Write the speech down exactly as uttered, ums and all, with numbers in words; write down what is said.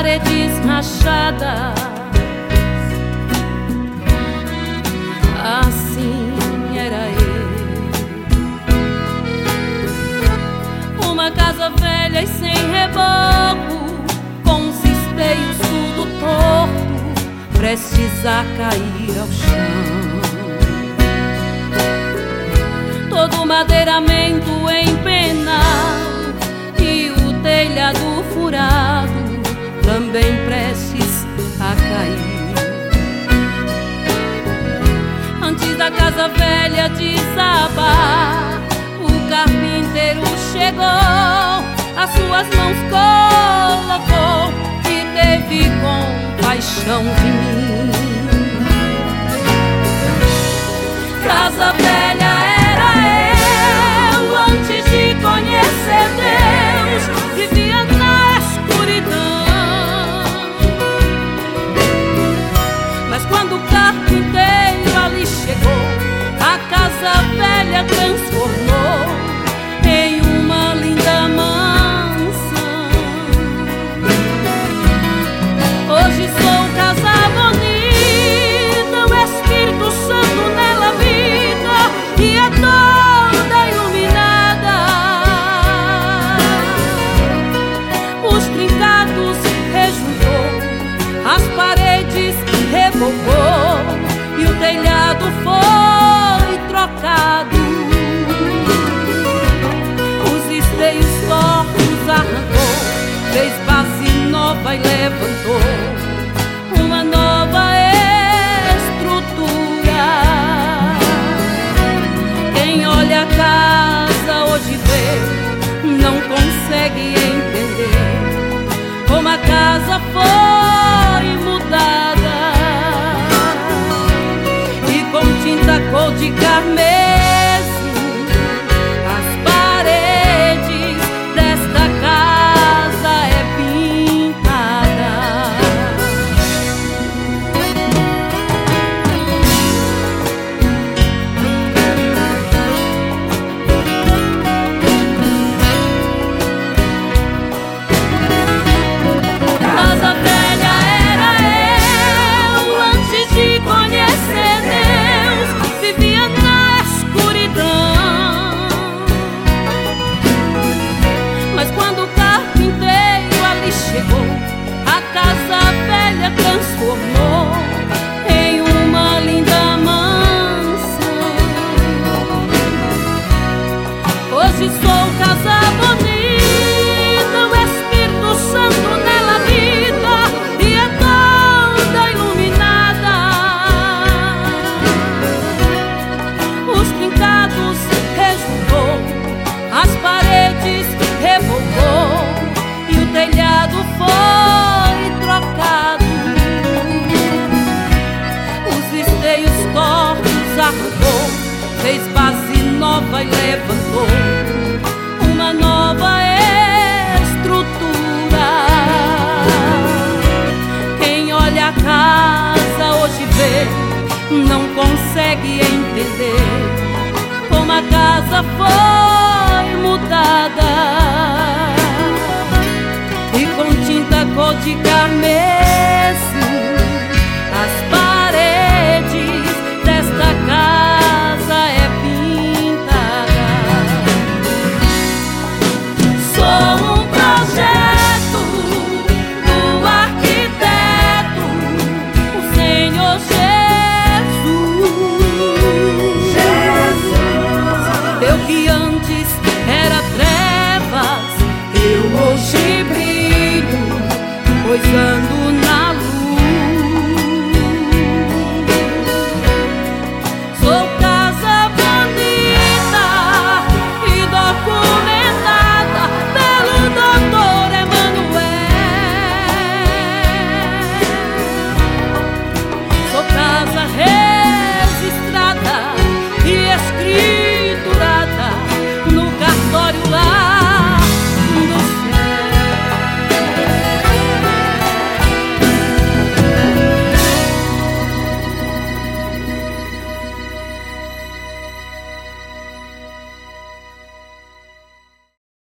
paredes rachadas. Assim era eu. Uma casa velha e sem reboco, com os esteios tudo torto, prestes a cair ao chão. Todo madeiramento empenado e o telhado furado, também prestes a cair. Antes da casa velha desabar, o carpinteiro chegou, as suas mãos colocou e teve compaixão de mim. Casa velha era eu, antes de conhecer Deus, vivia na escuridão. Mas quando o carpinteiro ali chegou, a casa velha transformou em uma linda mansão. Hoje sou casa bonita, o Espírito Santo nela habita e é toda iluminada. Os trincados rejuntou, as paredes revocou e o telhado foi trocado. Os esteios tortos arrancou, fez base nova e levantou uma nova estrutura. Quem olha a casa hoje vê, não consegue entender como a casa foi mudada. E com tinta cor de carmesim, as paredes desta casa é pintada. Casa velha era eu, antes de conhecer Deus, vivia na escuridão. Mas quando o carpinteiro ali chegou, a casa velha transformou em uma linda mansão. Hoje sou casa bonita, o Espírito Santo nela habita e é toda iluminada. Os trincados rejuntou, as paredes revocou e o telhado foi trocado. Os esteios tortos arrancou, fez base nova e levantou uma nova estrutura. Quem olha a casa hoje vê, não consegue entender como a casa foi mudada. E com tinta cor de carmesim,